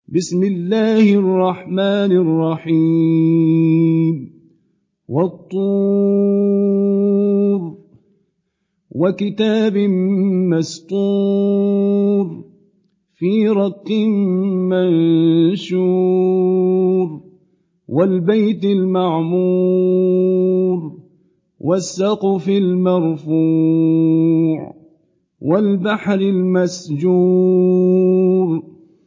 بسم الله الرحمن الرحيم والطور وكتاب مسطور في رق منشور والبيت المعمور والسقف المرفوع والبحر المسجور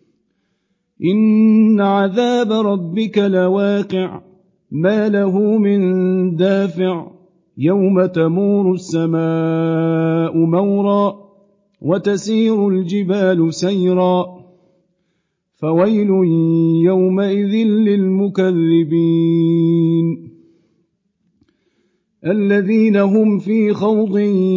إن عذاب ربك لواقع ما له من دافع يوم تمور السماء مورا وتسير الجبال سيرا فويل يومئذ للمكذبين الذين هم في خوض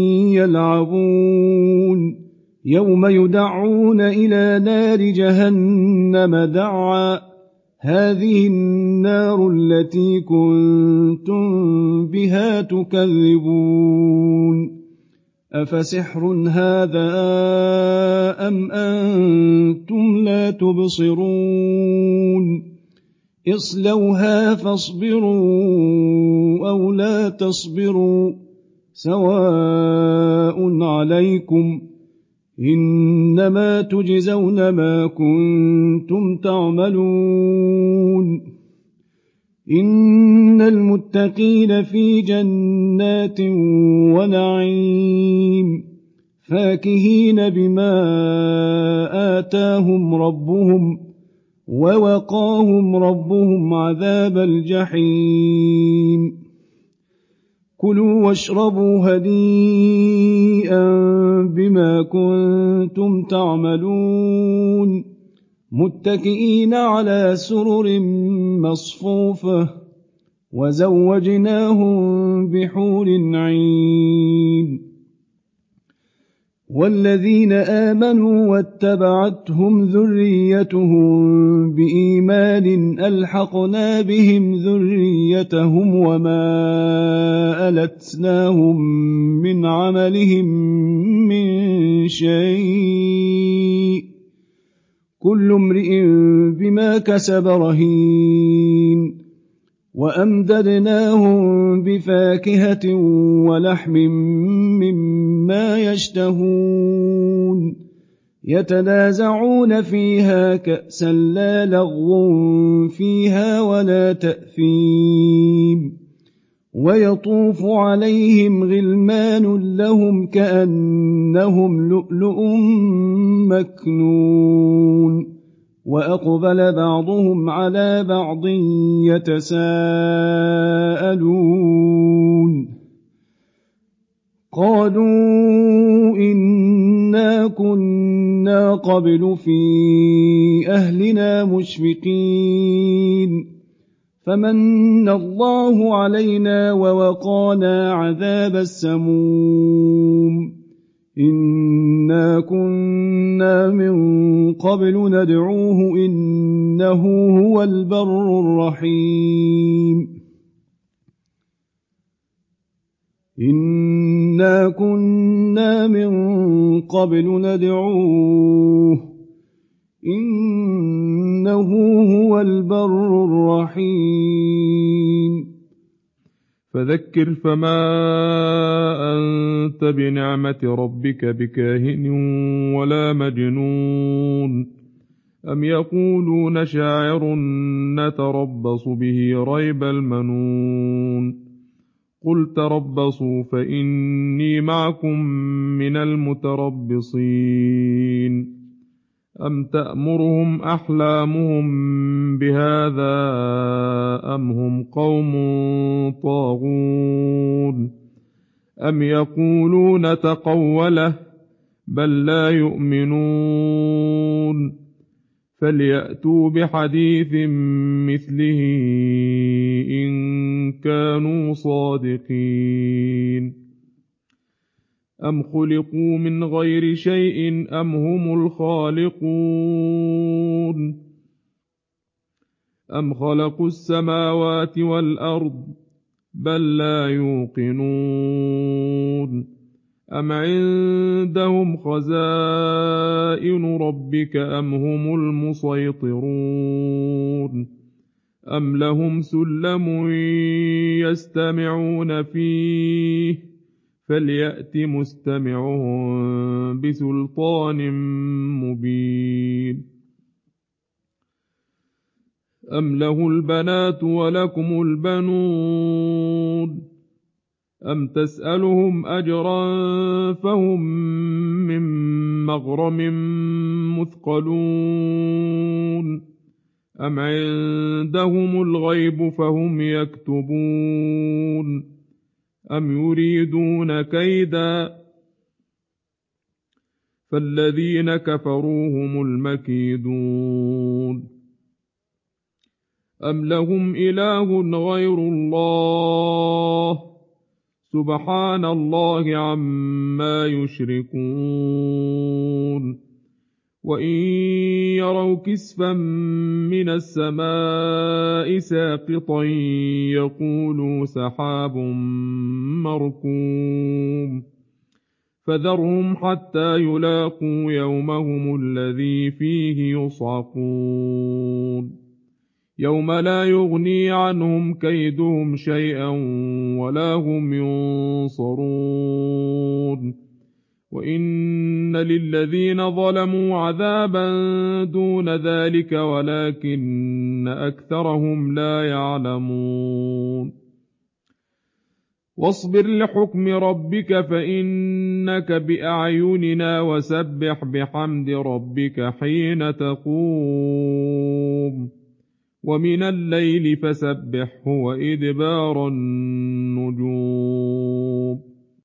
يلعبون يوم يدعون إلى نار جهنم دعا هذه النار التي كنتم بها تكذبون أفسحر هذا أم أنتم لا تبصرون اصلوها فاصبروا أو لا تصبروا سواء عليكم إنما تجزون ما كنتم تعملون إن المتقين في جنات ونعيم فاكهين بما آتاهم ربهم ووقاهم ربهم عذاب الجحيم كلوا واشربوا هنيئا بما كنتم تعملون متكئين على سرر مصفوفة وزوجناهم بحور عين والذين آمنوا واتبعتهم ذريتهم بإيمان ألحقنا بهم ذريتهم وما ألتناهم من عملهم من شيء كل امرئ بما كسب رهين وأمددناهم بفاكهة ولحم مما يشتهون يتنازعون فيها كأسا لا لغو فيها ولا تأثيم ويطوف عليهم غلمان لهم كأنهم لؤلؤ مكنون وأقبل بعضهم على بعض يتساءلون قالوا إنا كنا قبل في أهلنا مشفقين فمن الله علينا ووقانا عذاب السموم إنا كنا من قبل ندعوه إنه هو البر الرحيم إنا كنا من قبل ندعوه إنه هو البر الرحيم فذكر فما أنت بنعمة ربك بكاهن ولا مجنون أم يقولون شاعر نتربص به ريب المنون قل تربصوا فإني معكم من المتربصين أم تأمرهم أحلامهم بهذا أم هم قوم طاغون أم يقولون تقوله بل لا يؤمنون فليأتوا بحديث مثله إن كانوا صادقين أم خلقوا من غير شيء أم هم الخالقون أم خلقوا السماوات والأرض بل لا يوقنون أم عندهم خزائن ربك أم هم المسيطرون أم لهم سلم يستمعون فيه فليأت مستمعهم بسلطان مبين أم له البنات ولكم البنون أم تسألهم أجرا فهم من مغرم مثقلون أم عندهم الغيب فهم يكتبون أم يريدون كيدا فالذين كفروا هم المكيدون أم لهم إله غير الله سبحان الله عما يشركون وإن يروا كسفا من السماء ساقطا يقولوا سحاب مركوم فذرهم حتى يلاقوا يومهم الذي فيه يصعقون يوم لا يغني عنهم كيدهم شيئا ولا هم ينصرون وإن للذين ظلموا عذابا دون ذلك ولكن أكثرهم لا يعلمون واصبر لحكم ربك فإنك بأعيننا وسبح بحمد ربك حين تقوم ومن الليل فسبحه وإدبار النجوم